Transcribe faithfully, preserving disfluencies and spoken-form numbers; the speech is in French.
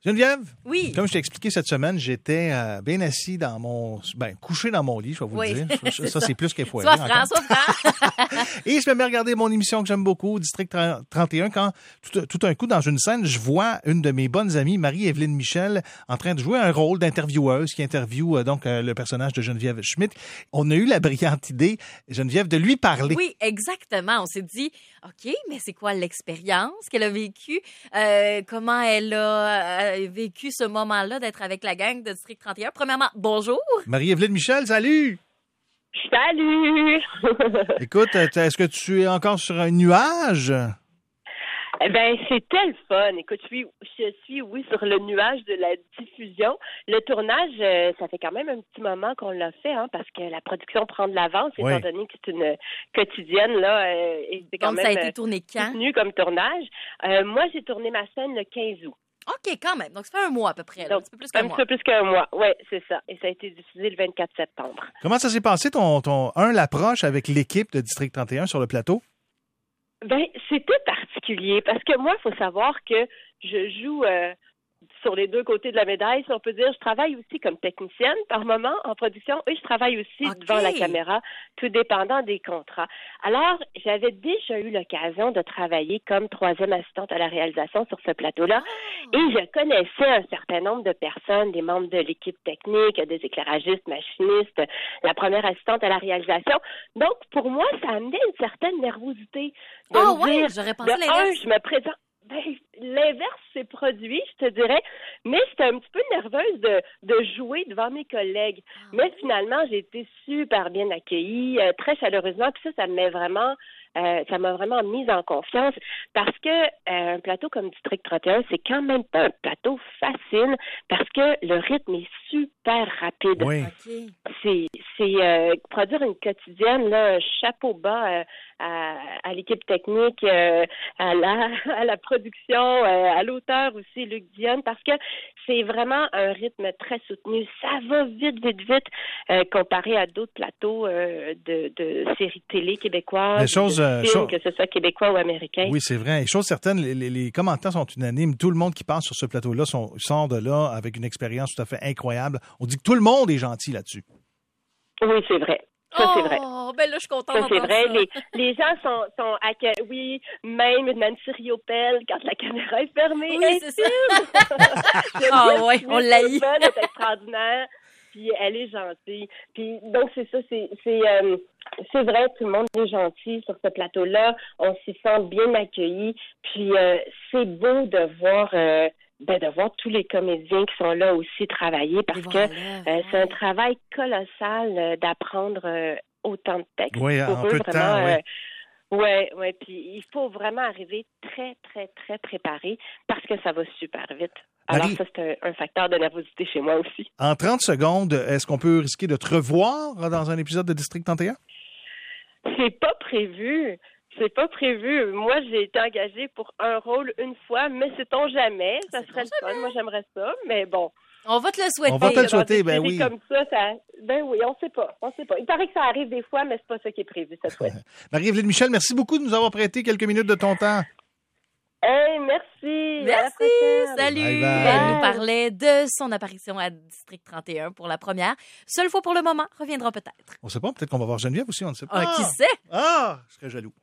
Geneviève? Oui. Comme je t'ai expliqué cette semaine, j'étais euh, bien assis dans mon... Ben, couché dans mon lit, je vais vous oui. le dire. Ça, ça, ça. c'est plus qu'il faut. Sois franc, sois franc. Et je me mets à regarder mon émission que j'aime beaucoup, District trente et un, quand tout, tout un coup, dans une scène, je vois une de mes bonnes amies, Marie-Évelyne Michel, en train de jouer un rôle d'intervieweuse qui interviewe euh, donc euh, le personnage de Geneviève Schmidt. On a eu la brillante idée, Geneviève, de lui parler. Oui, exactement. On s'est dit, OK, mais c'est quoi l'expérience qu'elle a vécue? Euh, comment elle a euh, vécu ce moment-là d'être avec la gang de District trente et un? Premièrement, bonjour. Marie-Évelyne Michel, salut! Salut! Écoute, est-ce que tu es encore sur un nuage? Eh ben, c'était le fun. Écoute, je suis, je suis, oui, sur le nuage de la diffusion. Le tournage, euh, ça fait quand même un petit moment qu'on l'a fait, hein, parce que la production prend de l'avance, oui. étant donné que c'est une quotidienne, là, euh, et c'est quand Donc, même ça a été tourné quand? soutenu comme tournage. Euh, moi, j'ai tourné ma scène le quinze août. OK, quand même. Donc, ça fait un mois à peu près. Là. Donc, un petit peu plus qu'un un mois. petit peu plus qu'un mois. Oui, c'est ça. Et ça a été diffusé le vingt-quatre septembre. Comment ça s'est passé, ton, ton un, l'approche avec l'équipe de District trente et un sur le plateau? Ben, c'était particulier parce que moi, il faut savoir que je joue euh, sur les deux côtés de la médaille, si on peut dire. Je travaille aussi comme technicienne par moment en production et je travaille aussi okay. devant la caméra, tout dépendant des contrats. Alors, j'avais déjà eu l'occasion de travailler comme troisième assistante à la réalisation sur ce plateau-là oh. et je connaissais un certain nombre de personnes, des membres de l'équipe technique, des éclairagistes, machinistes, la première assistante à la réalisation. Donc, pour moi, ça amenait une certaine nervosité. De oh, me oui, dire, j'aurais pensé de l'inverse. un, je me présente. Ben, l'inverse s'est produit, je te dirais, mais j'étais un petit peu nerveuse de, de jouer devant mes collègues. Ah, mais oui. Finalement, j'ai été super bien accueillie, euh, très chaleureusement, puis ça, ça me met vraiment... Euh, ça m'a vraiment mise en confiance parce que euh, un plateau comme District trente et un, c'est quand même pas un plateau facile parce que le rythme est super rapide. Oui. Okay. C'est, c'est euh, produire une quotidienne, là, chapeau bas euh, à, à l'équipe technique, euh, à, la, à la production, euh, à l'auteur aussi, Luc Dionne, parce que c'est vraiment un rythme très soutenu. Ça va vite, vite, vite euh, comparé à d'autres plateaux euh, de, de séries télé québécoises. Les choses Film, chose... que ce soit québécois ou américain. Oui, c'est vrai. Et chose certaine, les, les, les commentaires sont unanimes. Tout le monde qui passe sur ce plateau-là sont, sort de là avec une expérience tout à fait incroyable. On dit que tout le monde est gentil là-dessus. Oui, c'est vrai. Ça, oh, c'est vrai. Ben là, je suis contente ça, c'est vrai. ça. Les, les gens sont, sont accueillis. Oui, même Nancy Riopelle, quand la caméra est fermée. Oui, c'est ça. Ah oh, oui, on l'a eu. Elle est extraordinaire. Puis elle est gentille. Puis donc, c'est ça, c'est... c'est euh, C'est vrai, tout le monde est gentil sur ce plateau-là. On s'y sent bien accueillis. Puis euh, c'est beau de voir, euh, ben, de voir tous les comédiens qui sont là aussi travailler parce voilà, que euh, ouais. c'est un travail colossal euh, d'apprendre euh, autant de textes. Oui, pour en eux, peu de vraiment, temps, oui. Euh, Oui, oui, puis il faut vraiment arriver très, très, très préparé parce que ça va super vite. Alors Marie, ça, c'est un, un facteur de nervosité chez moi aussi. En trente secondes, est-ce qu'on peut risquer de te revoir dans un épisode de District trente et un? C'est pas prévu. C'est pas prévu. Moi, j'ai été engagée pour un rôle une fois, mais sait-on jamais. Ça c'est serait le fun. Moi, j'aimerais ça, mais bon. On va te le souhaiter. On va te le souhaiter, ben oui. Comme ça, ça, ben oui, on sait pas. On sait pas. Il paraît que ça arrive des fois, mais c'est pas ça qui est prévu cette fois. Marie-Évelyne Michel, merci beaucoup de nous avoir prêté quelques minutes de ton temps. Hey, merci. Merci. Salut. Bye bye. Elle nous parlait de son apparition à District trente et un pour la première. Seule fois pour le moment, reviendra peut-être. On ne sait pas, peut-être qu'on va voir Geneviève aussi, on ne sait pas. Ah, qui sait? Ah, je serais jaloux.